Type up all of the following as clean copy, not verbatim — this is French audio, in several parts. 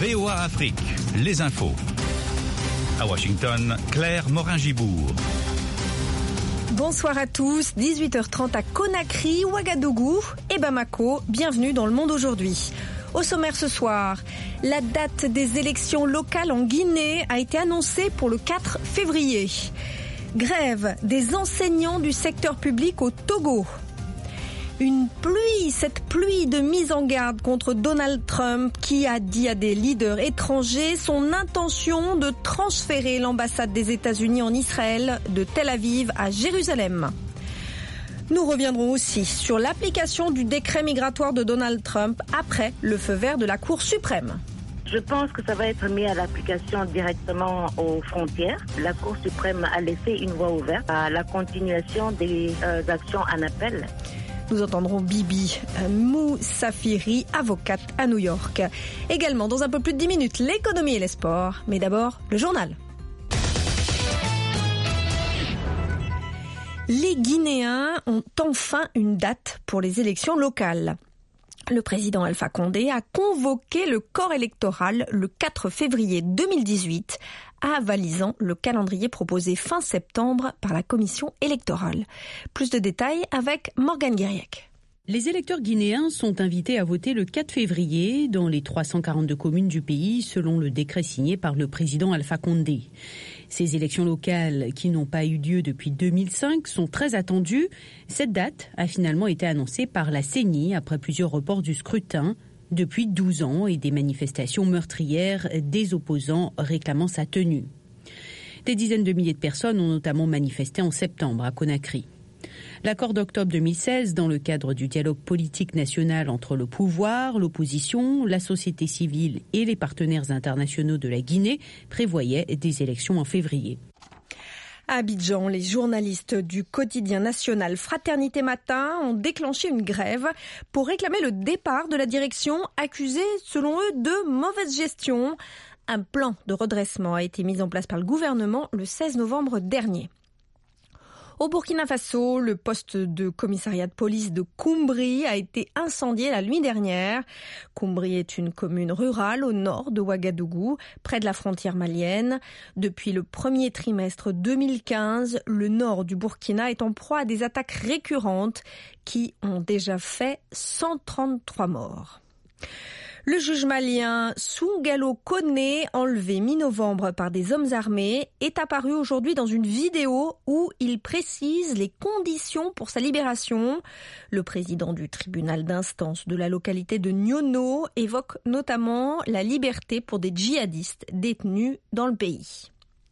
VOA Afrique, les infos. À Washington, Claire Morin-Gibourg. Bonsoir à tous, 18h30 à Conakry, Ouagadougou et Bamako. Bienvenue dans Le Monde aujourd'hui. Au sommaire ce soir, la date des élections locales en Guinée a été annoncée pour le 4 février. Grève des enseignants du secteur public au Togo. Cette pluie de mise en garde contre Donald Trump qui a dit à des leaders étrangers son intention de transférer l'ambassade des États-Unis en Israël de Tel Aviv à Jérusalem. Nous reviendrons aussi sur l'application du décret migratoire de Donald Trump après le feu vert de la Cour suprême. Je pense que ça va être mis à l'application directement aux frontières. La Cour suprême a laissé une voie ouverte à la continuation des actions en appel. Nous entendrons Bibi Moussafiri, avocate à New York. Également, dans un peu plus de 10 minutes, l'économie et les sports. Mais d'abord, le journal. Les Guinéens ont enfin une date pour les élections locales. Le président Alpha Condé a convoqué le corps électoral le 4 février 2018, avalisant le calendrier proposé fin septembre par la commission électorale. Plus de détails avec Morgane Guiriec. Les électeurs guinéens sont invités à voter le 4 février dans les 342 communes du pays, selon le décret signé par le président Alpha Condé. Ces élections locales, qui n'ont pas eu lieu depuis 2005, sont très attendues. Cette date a finalement été annoncée par la CENI après plusieurs reports du scrutin depuis 12 ans et des manifestations meurtrières des opposants réclamant sa tenue. Des dizaines de milliers de personnes ont notamment manifesté en septembre à Conakry. L'accord d'octobre 2016, dans le cadre du dialogue politique national entre le pouvoir, l'opposition, la société civile et les partenaires internationaux de la Guinée, prévoyait des élections en février. À Abidjan, les journalistes du quotidien national Fraternité Matin ont déclenché une grève pour réclamer le départ de la direction accusée, selon eux, de mauvaise gestion. Un plan de redressement a été mis en place par le gouvernement le 16 novembre dernier. Au Burkina Faso, le poste de commissariat de police de Koumbri a été incendié la nuit dernière. Koumbri est une commune rurale au nord de Ouagadougou, près de la frontière malienne. Depuis le premier trimestre 2015, le nord du Burkina est en proie à des attaques récurrentes qui ont déjà fait 133 morts. Le juge malien Soungalo Koné, enlevé mi-novembre par des hommes armés, est apparu aujourd'hui dans une vidéo où il précise les conditions pour sa libération. Le président du tribunal d'instance de la localité de Nyono évoque notamment la liberté pour des djihadistes détenus dans le pays.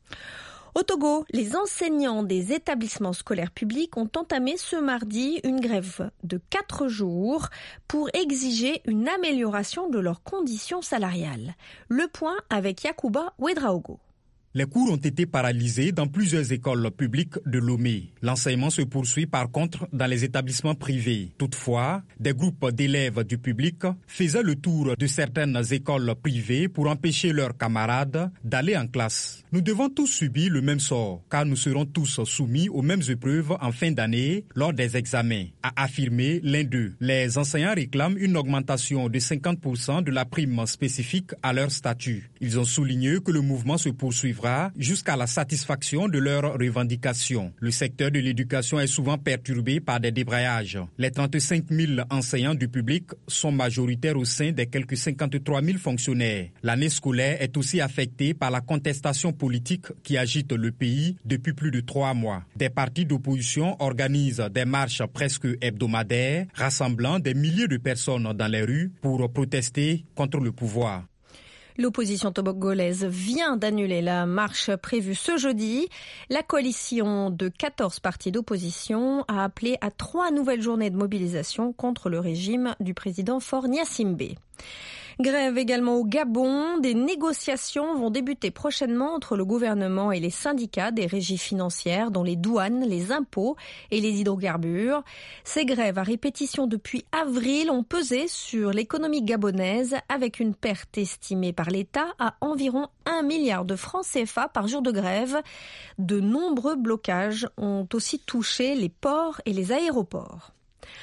Au Togo, les enseignants des établissements scolaires publics ont entamé ce mardi une grève de 4 jours pour exiger une amélioration de leurs conditions salariales. Le point avec Yacouba Ouedraogo. Les cours ont été paralysés dans plusieurs écoles publiques de Lomé. L'enseignement se poursuit par contre dans les établissements privés. Toutefois, des groupes d'élèves du public faisaient le tour de certaines écoles privées pour empêcher leurs camarades d'aller en classe. Nous devons tous subir le même sort, car nous serons tous soumis aux mêmes épreuves en fin d'année lors des examens, a affirmé l'un d'eux. Les enseignants réclament une augmentation de 50% de la prime spécifique à leur statut. Ils ont souligné que le mouvement se poursuivra jusqu'à la satisfaction de leurs revendications. Le secteur de l'éducation est souvent perturbé par des débrayages. Les 35 000 enseignants du public sont majoritaires au sein des quelques 53 000 fonctionnaires. L'année scolaire est aussi affectée par la contestation politique qui agite le pays depuis plus de 3 mois. Des partis d'opposition organisent des marches presque hebdomadaires, rassemblant des milliers de personnes dans les rues pour protester contre le pouvoir. L'opposition togolaise vient d'annuler la marche prévue ce jeudi. La coalition de 14 partis d'opposition a appelé à 3 nouvelles journées de mobilisation contre le régime du président Faure Gnassingbé. Grève également au Gabon. Des négociations vont débuter prochainement entre le gouvernement et les syndicats des régies financières, dont les douanes, les impôts et les hydrocarbures. Ces grèves à répétition depuis avril ont pesé sur l'économie gabonaise avec une perte estimée par l'État à environ 1 milliard de francs CFA par jour de grève. De nombreux blocages ont aussi touché les ports et les aéroports.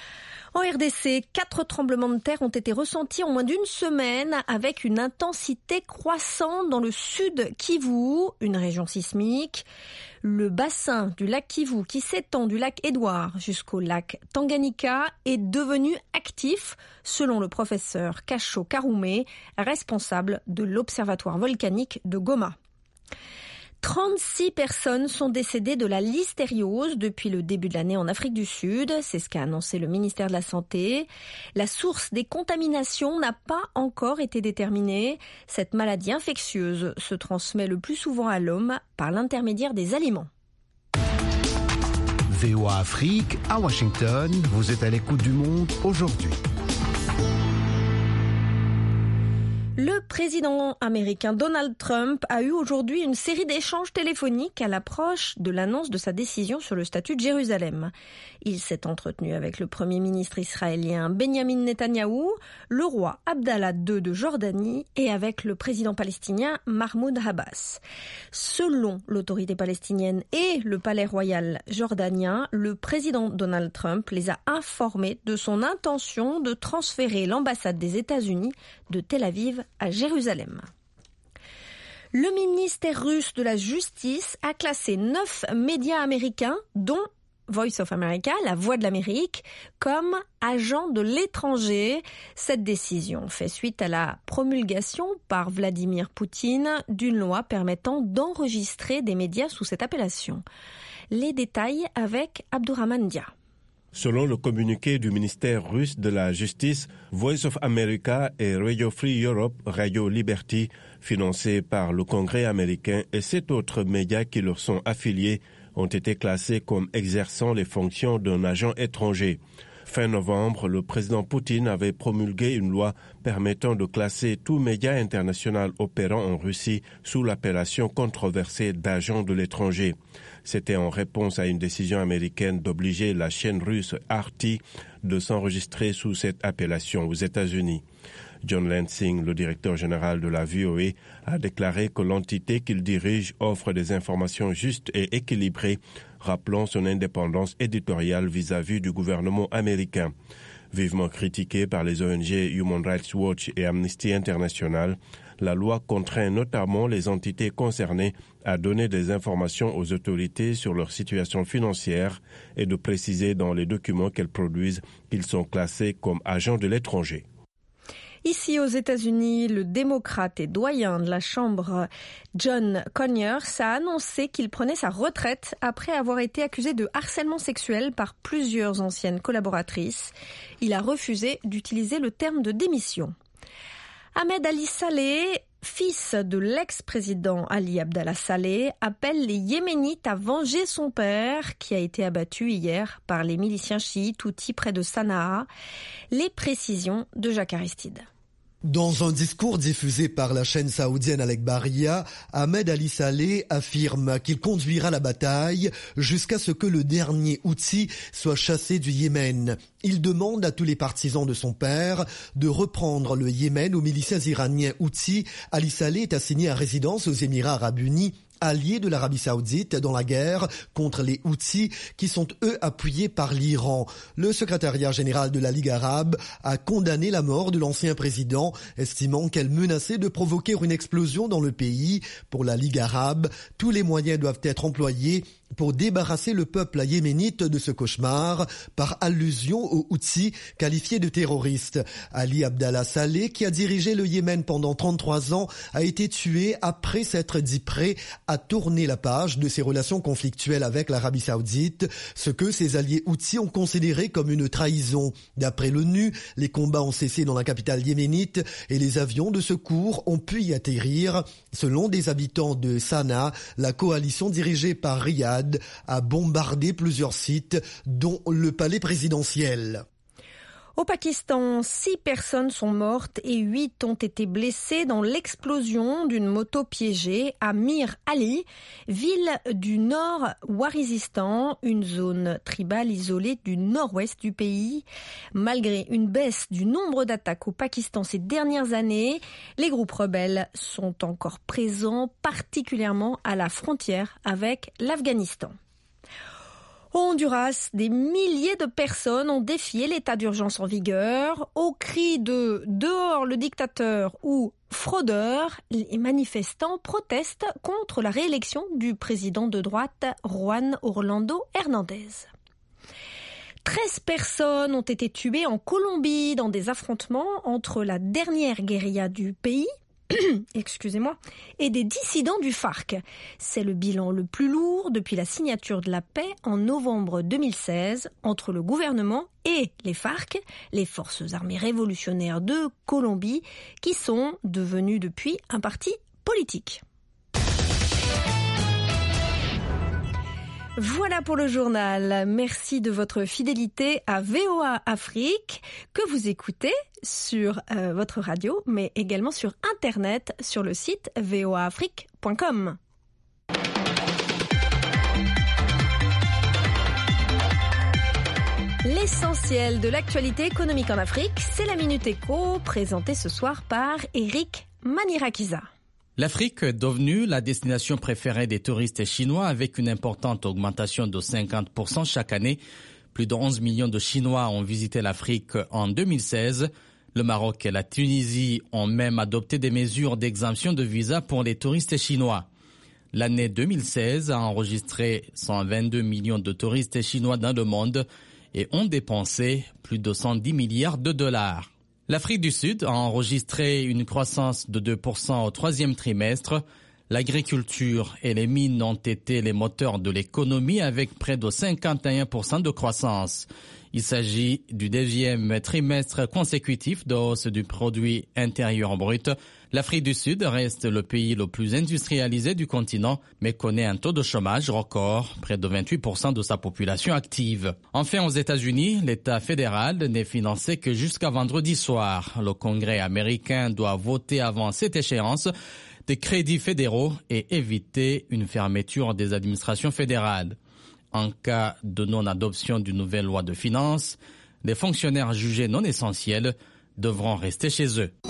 En RDC, 4 tremblements de terre ont été ressentis en moins d'une semaine avec une intensité croissante dans le sud Kivu, une région sismique. Le bassin du lac Kivu, qui s'étend du lac Édouard jusqu'au lac Tanganyika, est devenu actif, selon le professeur Kacho Karoumé, responsable de l'Observatoire volcanique de Goma. 36 personnes sont décédées de la listériose depuis le début de l'année en Afrique du Sud. C'est ce qu'a annoncé le ministère de la Santé. La source des contaminations n'a pas encore été déterminée. Cette maladie infectieuse se transmet le plus souvent à l'homme par l'intermédiaire des aliments. VOA Afrique, à Washington, vous êtes à l'écoute du monde aujourd'hui. Le président américain Donald Trump a eu aujourd'hui une série d'échanges téléphoniques à l'approche de l'annonce de sa décision sur le statut de Jérusalem. Il s'est entretenu avec le premier ministre israélien Benjamin Netanyahou, le roi Abdallah II de Jordanie et avec le président palestinien Mahmoud Abbas. Selon l'autorité palestinienne et le palais royal jordanien, le président Donald Trump les a informés de son intention de transférer l'ambassade des États-Unis de Tel Aviv à Jérusalem. Le ministère russe de la Justice a classé 9 médias américains, dont Voice of America, la Voix de l'Amérique, comme agents de l'étranger. Cette décision fait suite à la promulgation par Vladimir Poutine d'une loi permettant d'enregistrer des médias sous cette appellation. Les détails avec Abdourahmane Dia. Selon le communiqué du ministère russe de la Justice, Voice of America et Radio Free Europe, Radio Liberty, financés par le Congrès américain et 7 autres médias qui leur sont affiliés, ont été classés comme exerçant les fonctions d'un agent étranger. Fin novembre, le président Poutine avait promulgué une loi permettant de classer tout média international opérant en Russie sous l'appellation controversée d'agent de l'étranger. C'était en réponse à une décision américaine d'obliger la chaîne russe RT de s'enregistrer sous cette appellation aux États-Unis. John Lansing, le directeur général de la VOA, a déclaré que l'entité qu'il dirige offre des informations justes et équilibrées, rappelant son indépendance éditoriale vis-à-vis du gouvernement américain. Vivement critiquée par les ONG Human Rights Watch et Amnesty International, la loi contraint notamment les entités concernées à donner des informations aux autorités sur leur situation financière et de préciser dans les documents qu'elles produisent qu'ils sont classés comme agents de l'étranger. Ici aux États-Unis, le démocrate et doyen de la Chambre, John Conyers, a annoncé qu'il prenait sa retraite après avoir été accusé de harcèlement sexuel par plusieurs anciennes collaboratrices. Il a refusé d'utiliser le terme de démission. Ahmed Ali Saleh, fils de l'ex-président Ali Abdallah Saleh, appelle les Yéménites à venger son père, qui a été abattu hier par les miliciens chiites Houthis près de Sanaa. Les précisions de Jacques Aristide. Dans un discours diffusé par la chaîne saoudienne Al-Akhbariyya, Ahmed Ali Saleh affirme qu'il conduira la bataille jusqu'à ce que le dernier Houthi soit chassé du Yémen. Il demande à tous les partisans de son père de reprendre le Yémen aux miliciens iraniens Houthis. Ali Saleh est assigné à résidence aux Émirats arabes unis, alliés de l'Arabie saoudite dans la guerre contre les Houthis qui sont eux appuyés par l'Iran. Le secrétariat général de la Ligue arabe a condamné la mort de l'ancien président, estimant qu'elle menaçait de provoquer une explosion dans le pays. Pour la Ligue arabe, tous les moyens doivent être employés pour débarrasser le peuple yéménite de ce cauchemar, par allusion aux Houthis qualifiés de terroristes. Ali Abdallah Saleh, qui a dirigé le Yémen pendant 33 ans, a été tué après s'être dit prêt à tourner la page de ses relations conflictuelles avec l'Arabie saoudite, ce que ses alliés Houthis ont considéré comme une trahison. D'après l'ONU, les combats ont cessé dans la capitale yéménite et les avions de secours ont pu y atterrir. Selon des habitants de Sanaa, la coalition dirigée par Riyad a bombardé plusieurs sites, dont le palais présidentiel. Au Pakistan, 6 personnes sont mortes et 8 ont été blessées dans l'explosion d'une moto piégée à Mir Ali, ville du nord Waziristan, une zone tribale isolée du nord-ouest du pays. Malgré une baisse du nombre d'attaques au Pakistan ces dernières années, les groupes rebelles sont encore présents, particulièrement à la frontière avec l'Afghanistan. Au Honduras, des milliers de personnes ont défié l'état d'urgence en vigueur. Au cri de « dehors le dictateur » ou « fraudeur », les manifestants protestent contre la réélection du président de droite Juan Orlando Hernández. 13 personnes ont été tuées en Colombie dans des affrontements entre la dernière guérilla du pays et des dissidents du FARC. C'est le bilan le plus lourd depuis la signature de la paix en novembre 2016 entre le gouvernement et les FARC, les forces armées révolutionnaires de Colombie, qui sont devenues depuis un parti politique. Voilà pour le journal. Merci de votre fidélité à VOA Afrique, que vous écoutez sur votre radio, mais également sur Internet, sur le site voaafrique.com. L'essentiel de l'actualité économique en Afrique, c'est la Minute Éco, présentée ce soir par Eric Manirakiza. L'Afrique est devenue la destination préférée des touristes chinois avec une importante augmentation de 50% chaque année. Plus de 11 millions de Chinois ont visité l'Afrique en 2016. Le Maroc et la Tunisie ont même adopté des mesures d'exemption de visa pour les touristes chinois. L'année 2016 a enregistré 122 millions de touristes chinois dans le monde et ont dépensé plus de 110 milliards de dollars. L'Afrique du Sud a enregistré une croissance de 2% au troisième trimestre. L'agriculture et les mines ont été les moteurs de l'économie avec près de 51% de croissance. Il s'agit du 9e trimestre consécutif de hausse du produit intérieur brut. L'Afrique du Sud reste le pays le plus industrialisé du continent, mais connaît un taux de chômage record, près de 28% de sa population active. Enfin, aux États-Unis, l'État fédéral n'est financé que jusqu'à vendredi soir. Le Congrès américain doit voter avant cette échéance des crédits fédéraux et éviter une fermeture des administrations fédérales. En cas de non-adoption d'une nouvelle loi de finances, les fonctionnaires jugés non essentiels devront rester chez eux.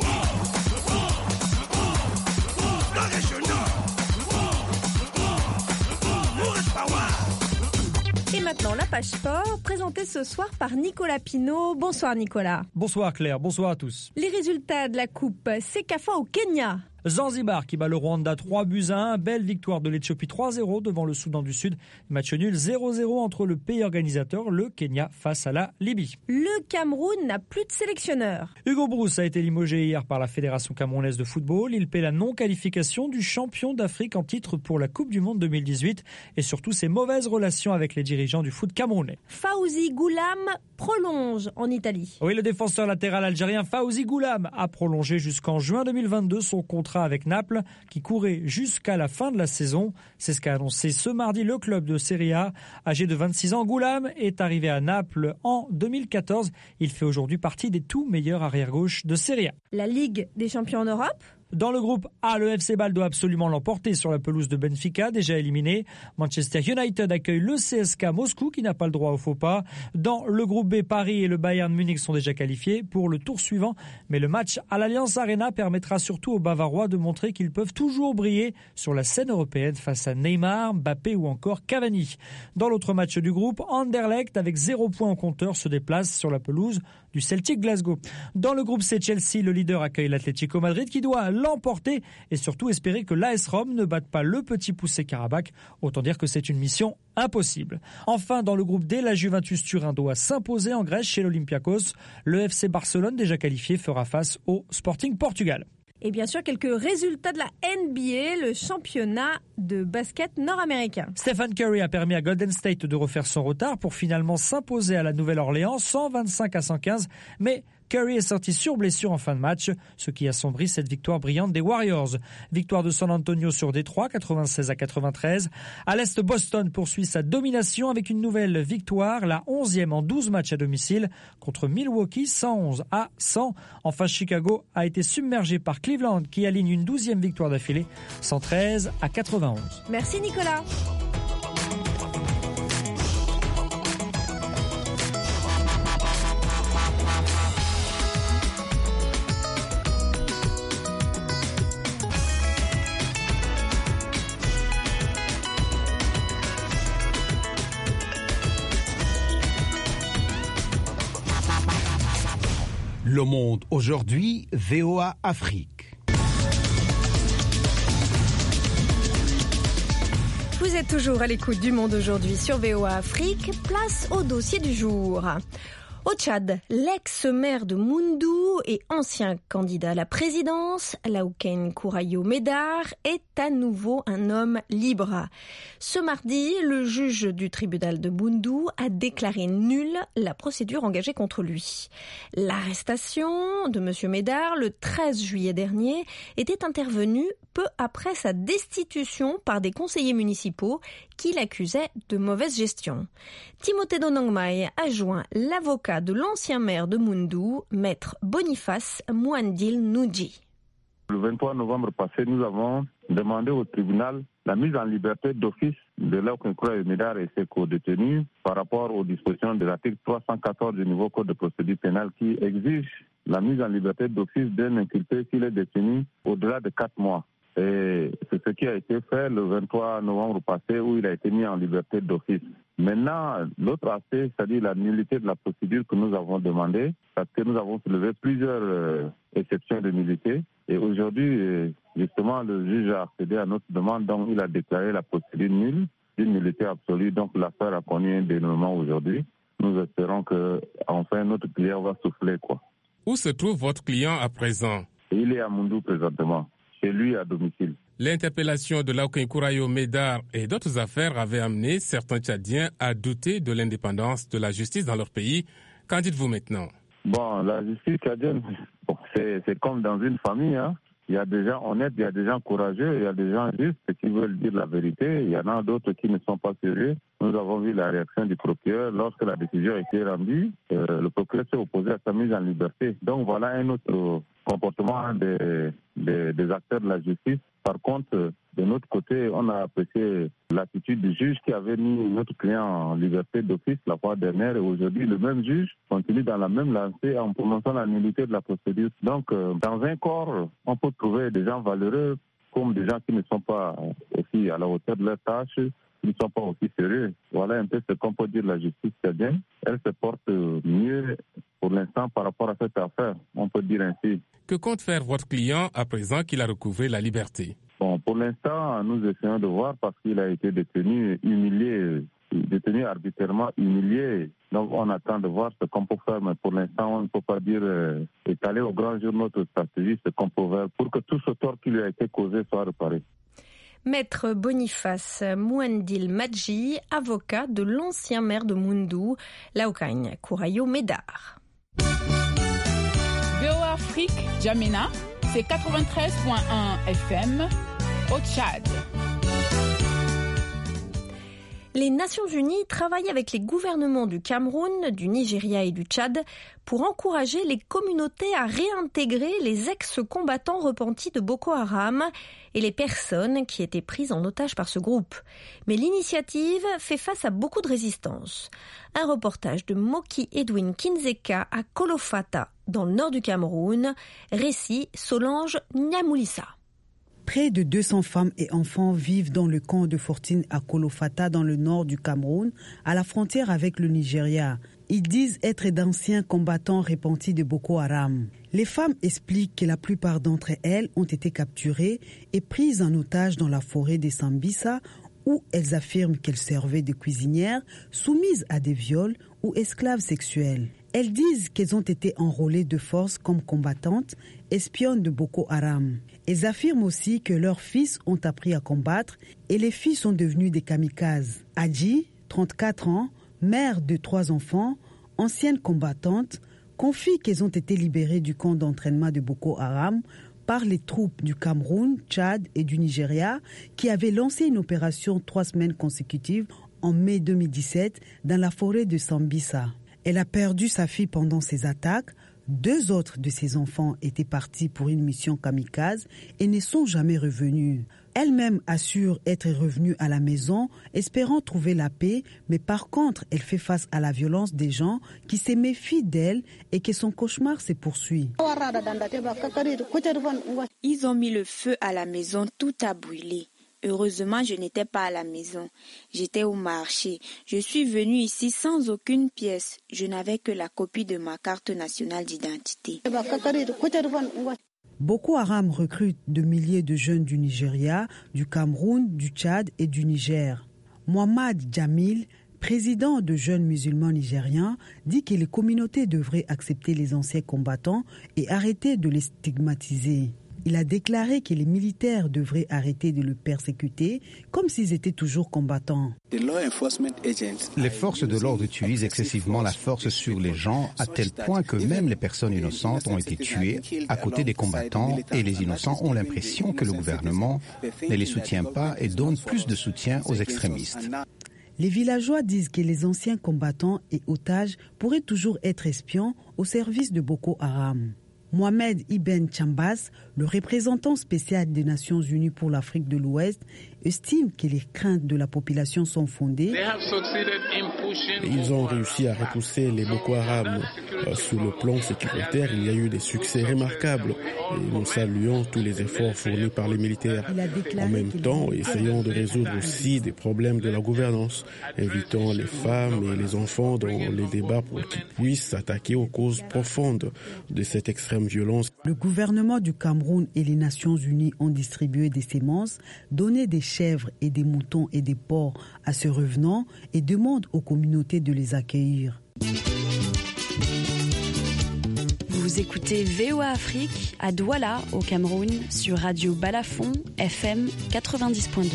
Et maintenant, la page sport, présentée ce soir par Nicolas Pinault. Bonsoir Nicolas. Bonsoir Claire, bonsoir à tous. Les résultats de la Coupe Sekafa au Kenya. Zanzibar qui bat le Rwanda 3-1, belle victoire de l'Éthiopie 3-0 devant le Soudan du Sud. Match nul 0-0 entre le pays organisateur, le Kenya, face à la Libye. Le Cameroun n'a plus de sélectionneur. Hugo Brousse a été limogé hier par la Fédération camerounaise de football. Il paie la non-qualification du champion d'Afrique en titre pour la Coupe du Monde 2018 et surtout ses mauvaises relations avec les dirigeants du foot camerounais. Fawzi Goulam prolonge en Italie. Oui, le défenseur latéral algérien Fawzi Goulam a prolongé jusqu'en juin 2022 son contrat avec Naples qui courait jusqu'à la fin de la saison. C'est ce qu'a annoncé ce mardi le club de Serie A. Âgé de 26 ans, Goulam est arrivé à Naples en 2014. Il fait aujourd'hui partie des tout meilleurs arrière-gauche de Serie A. La Ligue des champions en Europe. Dans le groupe A, le FC Bâle doit absolument l'emporter sur la pelouse de Benfica, déjà éliminé. Manchester United accueille le CSK Moscou qui n'a pas le droit au faux pas. Dans le groupe B, Paris et le Bayern Munich sont déjà qualifiés pour le tour suivant. Mais le match à l'Allianz Arena permettra surtout aux Bavarois de montrer qu'ils peuvent toujours briller sur la scène européenne face à Neymar, Mbappé ou encore Cavani. Dans l'autre match du groupe, Anderlecht avec 0 points au compteur se déplace sur la pelouse du Celtic Glasgow. Dans le groupe C, Chelsea, le leader accueille l'Atlético Madrid qui doit l'emporter et surtout espérer que l'AS Rome ne batte pas le petit poussé Karabakh. Autant dire que c'est une mission impossible. Enfin, dans le groupe D, la Juventus Turin doit s'imposer en Grèce chez l'Olympiakos. Le FC Barcelone, déjà qualifié, fera face au Sporting Portugal. Et bien sûr, quelques résultats de la NBA, le championnat de basket nord-américain. Stephen Curry a permis à Golden State de refaire son retard pour finalement s'imposer à la Nouvelle-Orléans 125-115, mais Curry est sorti sur blessure en fin de match, ce qui assombrit cette victoire brillante des Warriors. Victoire de San Antonio sur Détroit, 96-93. À l'Est, Boston poursuit sa domination avec une nouvelle victoire, la 11e en 12 matchs à domicile, contre Milwaukee, 111-100. Enfin, Chicago a été submergé par Cleveland, qui aligne une 12e victoire d'affilée, 113-91. Merci Nicolas. Le Monde aujourd'hui, VOA Afrique. Vous êtes toujours à l'écoute du Monde aujourd'hui sur VOA Afrique. Place au dossier du jour. Au Tchad, l'ex-maire de Moundou et ancien candidat à la présidence, Laouken Kourayo Médar, est à nouveau un homme libre. Ce mardi, le juge du tribunal de Moundou a déclaré nulle la procédure engagée contre lui. L'arrestation de M. Médar, le 13 juillet dernier, était intervenue peu après sa destitution par des conseillers municipaux qui l'accusaient de mauvaise gestion. Timothée Donangmai a joint l'avocat de l'ancien maire de Moundou, maître Boniface Mouandil Noudji. Le 23 novembre passé, nous avons demandé au tribunal la mise en liberté d'office de Laouken Kourayo Médar et ses co-détenus par rapport aux dispositions de l'article 314 du nouveau code de procédure pénale qui exige la mise en liberté d'office d'un inculpé s'il est détenu au-delà de 4 mois. Et c'est ce qui a été fait le 23 novembre passé où il a été mis en liberté d'office. Maintenant, l'autre aspect, c'est-à-dire la nullité de la procédure que nous avons demandé, parce que nous avons soulevé plusieurs exceptions de nullité. Et aujourd'hui, justement, le juge a accédé à notre demande, donc il a déclaré la procédure nulle, d'une nullité absolue. Donc l'affaire a connu un dénouement aujourd'hui. Nous espérons que enfin notre client va souffler, quoi. Où se trouve votre client à présent? Il est à Moundou présentement, chez lui à domicile. L'interpellation de Laouken Kourayo Médar et d'autres affaires avait amené certains Tchadiens à douter de l'indépendance de la justice dans leur pays. Qu'en dites-vous maintenant? Bon, la justice tchadienne, c'est comme dans une famille, hein. Il y a des gens honnêtes, il y a des gens courageux, il y a des gens justes qui veulent dire la vérité. Il y en a d'autres qui ne sont pas sérieux. Nous avons vu la réaction du procureur. Lorsque la décision a été rendue, le procureur s'est opposé à sa mise en liberté. Donc voilà un autre comportement des acteurs de la justice. Par contre, de notre côté, on a apprécié l'attitude du juge qui avait mis notre client en liberté d'office la fois dernière. Et aujourd'hui, le même juge continue dans la même lancée en prononçant la nullité de la procédure. Donc, dans un corps, on peut trouver des gens valeureux comme des gens qui ne sont pas aussi à la hauteur de leur tâche, qui ne sont pas aussi sérieux. Voilà un peu ce qu'on peut dire de la justice tchadienne. Elle se porte mieux pour l'instant par rapport à cette affaire, on peut dire ainsi. Que compte faire votre client à présent qu'il a recouvré la liberté? Bon, pour l'instant, nous essayons de voir parce qu'il a été détenu, humilié, détenu arbitrairement humilié. Donc on attend de voir ce qu'on peut faire, mais pour l'instant, on ne peut pas dire étaler au grand jour notre stratégie, ce qu'on peut faire pour que tout ce tort qui lui a été causé soit réparé. Maître Boniface Mouandil Madji, avocat de l'ancien maire de Moundou, Laouken Kourayo Médar. VOA Afrique, Djamena, c'est 93.1 FM au Tchad. Les Nations Unies travaillent avec les gouvernements du Cameroun, du Nigeria et du Tchad pour encourager les communautés à réintégrer les ex-combattants repentis de Boko Haram et les personnes qui étaient prises en otage par ce groupe. Mais l'initiative fait face à beaucoup de résistance. Un reportage de Moki Edwin Kinzeka à Kolofata, dans le nord du Cameroun. Récit Solange Nyamoulissa. Près de 200 femmes et enfants vivent dans le camp de Fortine à Kolofata, dans le nord du Cameroun, à la frontière avec le Nigeria. Ils disent être d'anciens combattants repentis de Boko Haram. Les femmes expliquent que la plupart d'entre elles ont été capturées et prises en otage dans la forêt de Sambisa, où elles affirment qu'elles servaient de cuisinières, soumises à des viols ou esclaves sexuels. Elles disent qu'elles ont été enrôlées de force comme combattantes, espionnes de Boko Haram. Elles affirment aussi que leurs fils ont appris à combattre et les filles sont devenues des kamikazes. Adji, 34 ans, mère de 3 enfants, ancienne combattante, confie qu'elles ont été libérées du camp d'entraînement de Boko Haram par les troupes du Cameroun, Tchad et du Nigeria qui avaient lancé une opération 3 semaines consécutives en mai 2017 dans la forêt de Sambisa. Elle a perdu sa fille pendant ces attaques. 2 autres de ses enfants étaient partis pour une mission kamikaze et ne sont jamais revenus. Elle-même assure être revenue à la maison, espérant trouver la paix, mais par contre, elle fait face à la violence des gens qui se méfient d'elle et que son cauchemar se poursuit. Ils ont mis le feu à la maison, tout a brûlé. Heureusement, je n'étais pas à la maison. J'étais au marché. Je suis venue ici sans aucune pièce. Je n'avais que la copie de ma carte nationale d'identité. Boko Haram recrute de milliers de jeunes du Nigeria, du Cameroun, du Tchad et du Niger. Mohamed Jamil, président de Jeunes musulmans nigériens, dit que les communautés devraient accepter les anciens combattants et arrêter de les stigmatiser. Il a déclaré que les militaires devraient arrêter de le persécuter comme s'ils étaient toujours combattants. Les forces de l'ordre utilisent excessivement la force sur les gens à tel point que même les personnes innocentes ont été tuées à côté des combattants et les innocents ont l'impression que le gouvernement ne les soutient pas et donne plus de soutien aux extrémistes. Les villageois disent que les anciens combattants et otages pourraient toujours être espions au service de Boko Haram. Mohamed Ibn Chambas, le représentant spécial des Nations Unies pour l'Afrique de l'Ouest, estime que les craintes de la population sont fondées. Ils ont réussi à repousser les Boko Haram. Sur le plan sécuritaire, il y a eu des succès remarquables. Et nous saluons tous les efforts fournis par les militaires. En même temps, essayons de résoudre aussi des problèmes de la gouvernance. Invitons les femmes et les enfants dans les débats pour qu'ils puissent s'attaquer aux causes profondes de cette extrême violence. Le gouvernement du Cameroun et les Nations Unies ont distribué des semences, donné des chèvres et des moutons et des porcs à ce revenant et demandent aux communautés de les accueillir. Vous écoutez VOA Afrique à Douala au Cameroun sur Radio Balafon FM 90.2.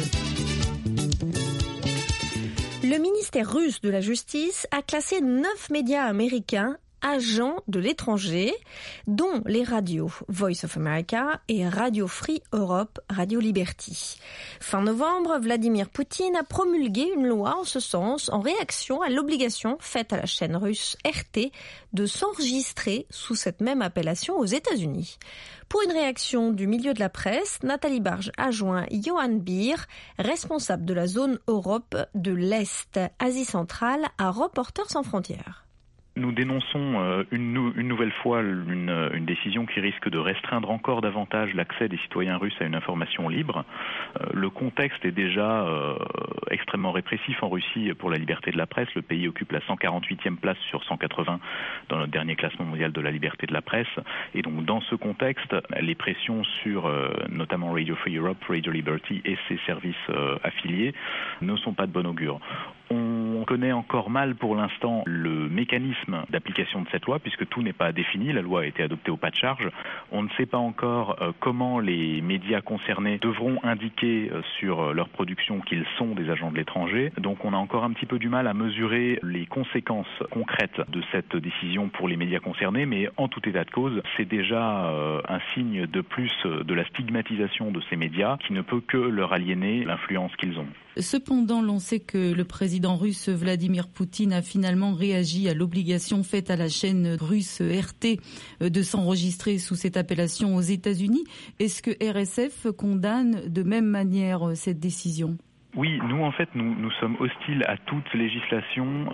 Le ministère russe de la Justice a classé 9 médias américains agents de l'étranger, dont les radios Voice of America et Radio Free Europe, Radio Liberty. Fin novembre, Vladimir Poutine a promulgué une loi en ce sens en réaction à l'obligation faite à la chaîne russe RT de s'enregistrer sous cette même appellation aux États-Unis. Pour une réaction du milieu de la presse, Nathalie Barge a joint Johan Beer, responsable de la zone Europe de l'Est, Asie centrale, à Reporters sans frontières. Nous dénonçons une nouvelle fois une décision qui risque de restreindre encore davantage l'accès des citoyens russes à une information libre. Le contexte est déjà extrêmement répressif en Russie pour la liberté de la presse. Le pays occupe la 148e place sur 180 dans notre dernier classement mondial de la liberté de la presse. Et donc dans ce contexte, les pressions sur notamment Radio Free Europe, Radio Liberty et ses services affiliés ne sont pas de bon augure. On connaît encore mal pour l'instant le mécanisme d'application de cette loi puisque tout n'est pas défini. La loi a été adoptée au pas de charge. On ne sait pas encore comment les médias concernés devront indiquer sur leur production qu'ils sont des agents de l'étranger. Donc on a encore un petit peu du mal à mesurer les conséquences concrètes de cette décision pour les médias concernés. Mais en tout état de cause, c'est déjà un signe de plus de la stigmatisation de ces médias qui ne peut que leur aliéner l'influence qu'ils ont. Cependant, l'on sait que le président russe Vladimir Poutine a finalement réagi à l'obligation faite à la chaîne russe RT de s'enregistrer sous cette appellation aux États-Unis. Est-ce que RSF condamne de même manière cette décision ? Oui, nous en fait, nous sommes hostiles à toute législation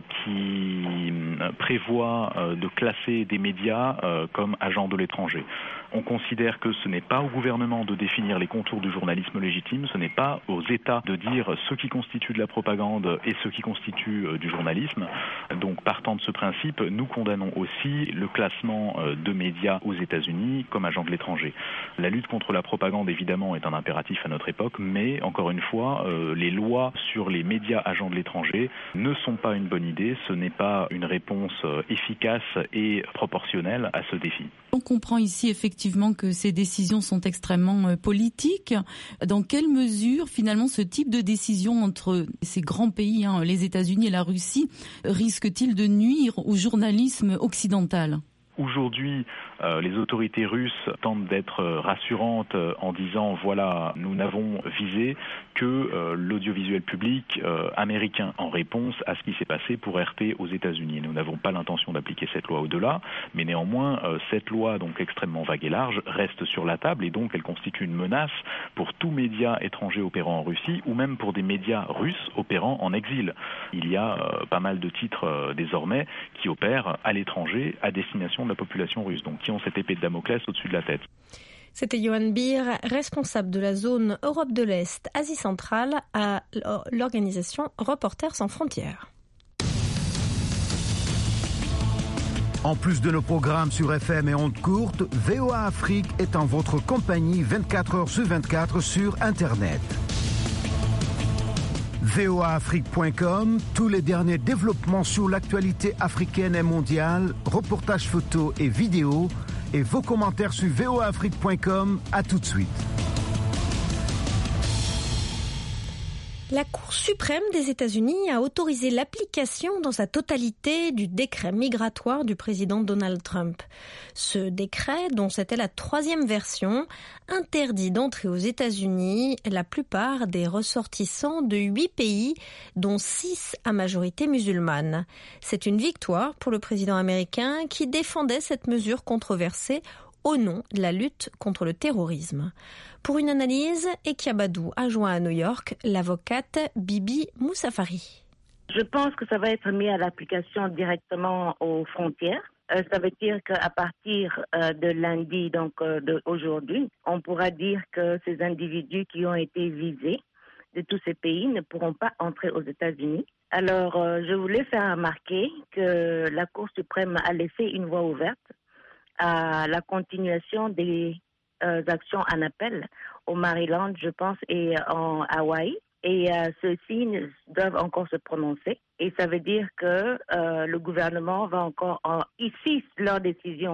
qui prévoit de classer des médias comme agents de l'étranger. On considère que ce n'est pas au gouvernement de définir les contours du journalisme légitime, ce n'est pas aux États de dire ce qui constitue de la propagande et ce qui constitue du journalisme. Donc partant de ce principe, nous condamnons aussi le classement de médias aux États-Unis comme agents de l'étranger. La lutte contre la propagande évidemment est un impératif à notre époque, mais encore une fois, les lois sur les médias agents de l'étranger ne sont pas une bonne idée, ce n'est pas une réponse efficace et proportionnelle à ce défi. On comprend ici effectivement que ces décisions sont extrêmement politiques. Dans quelle mesure finalement ce type de décision entre ces grands pays, les États-Unis et la Russie, risque-t-il de nuire au journalisme occidental ? Aujourd'hui, les autorités russes tentent d'être rassurantes en disant voilà, nous n'avons visé que l'audiovisuel public américain en réponse à ce qui s'est passé pour RT aux États-Unis. Nous n'avons pas l'intention d'appliquer cette loi au-delà, mais néanmoins, cette loi, donc extrêmement vague et large, reste sur la table et donc elle constitue une menace pour tout média étranger opérant en Russie ou même pour des médias russes opérant en exil. Il y a pas mal de titres désormais qui opèrent à l'étranger à destination de la population russe, donc qui ont cette épée de Damoclès au-dessus de la tête. C'était Johan Beer, responsable de la zone Europe de l'Est, Asie centrale à l'organisation Reporters sans frontières. En plus de nos programmes sur FM et ondes courtes, VOA Afrique est en votre compagnie 24 heures sur 24 sur Internet. voaafrique.com, tous les derniers développements sur l'actualité africaine et mondiale, reportages photos et vidéos, et vos commentaires sur voaafrique.com. À tout de suite. La Cour suprême des États-Unis a autorisé l'application dans sa totalité du décret migratoire du président Donald Trump. Ce décret, dont c'était la 3e version, interdit d'entrer aux États-Unis la plupart des ressortissants de 8 pays, dont 6 à majorité musulmane. C'est une victoire pour le président américain qui défendait cette mesure controversée au nom de la lutte contre le terrorisme. Pour une analyse, Ekia Badou a joint à New York l'avocate Bibi Moussafari. Je pense que ça va être mis à l'application directement aux frontières. Ça veut dire qu'à partir de lundi, donc d'aujourd'hui, on pourra dire que ces individus qui ont été visés de tous ces pays ne pourront pas entrer aux États-Unis. Alors, je voulais faire remarquer que la Cour suprême a laissé une voie ouverte à la continuation des actions en appel au Maryland, je pense, et en Hawaï. Et ceux-ci doivent encore se prononcer. Et ça veut dire que le gouvernement va encore, ici, leurs décisions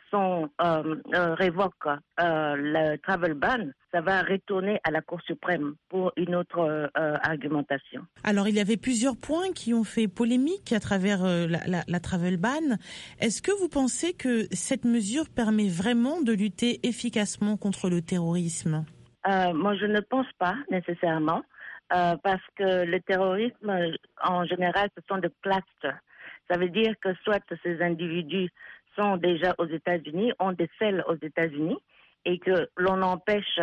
révoquent le travel ban, ça va retourner à la Cour suprême pour une autre argumentation. Alors, il y avait plusieurs points qui ont fait polémique à travers la travel ban. Est-ce que vous pensez que cette mesure permet vraiment de lutter efficacement contre le terrorisme ? Moi, je ne pense pas nécessairement. Parce que le terrorisme, en général, ce sont des clusters. Ça veut dire que soit ces individus sont déjà aux États-Unis, ont des celles aux États-Unis, et que l'on empêche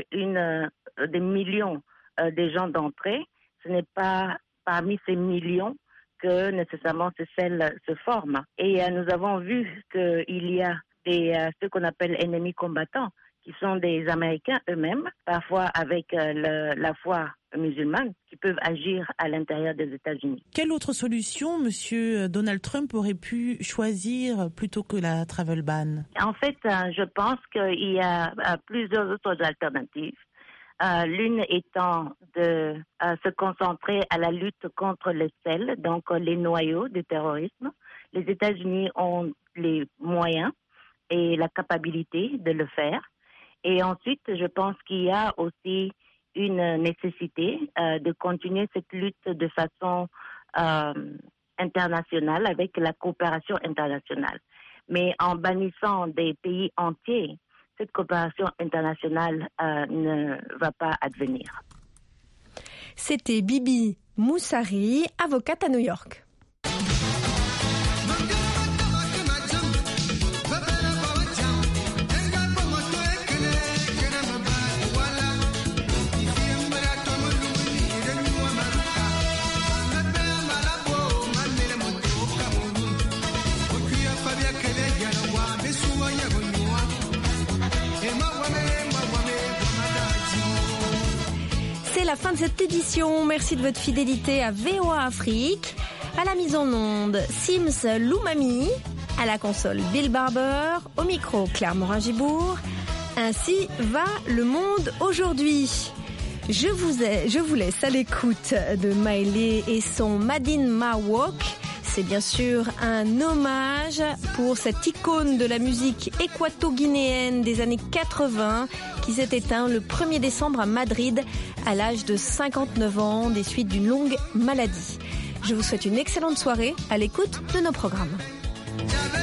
des millions de gens d'entrer. Ce n'est pas parmi ces millions que nécessairement ces celles se forment. Et nous avons vu qu'il y a ce qu'on appelle ennemis combattants, qui sont des Américains eux-mêmes, parfois avec la foi musulmane, qui peuvent agir à l'intérieur des États-Unis. Quelle autre solution M. Donald Trump aurait pu choisir plutôt que la travel ban ? En fait, je pense qu'il y a plusieurs autres alternatives. L'une étant de se concentrer à la lutte contre les celles, donc les noyaux du terrorisme. Les États-Unis ont les moyens et la capacité de le faire. Et ensuite, je pense qu'il y a aussi une nécessité de continuer cette lutte de façon internationale, avec la coopération internationale. Mais en bannissant des pays entiers, cette coopération internationale ne va pas advenir. C'était Bibi Moussafari, avocate à New York. C'est la fin de cette édition. Merci de votre fidélité à VOA Afrique. À la mise en onde, Sims Loumami. À la console, Bill Barber. Au micro, Claire Morin-Gibourg. Ainsi va le monde aujourd'hui. Je vous laisse à l'écoute de Maïlé et son Madine Mawok. C'est bien sûr un hommage pour cette icône de la musique équato-guinéenne des années 80 qui s'est éteint le 1er décembre à Madrid à l'âge de 59 ans des suites d'une longue maladie. Je vous souhaite une excellente soirée à l'écoute de nos programmes.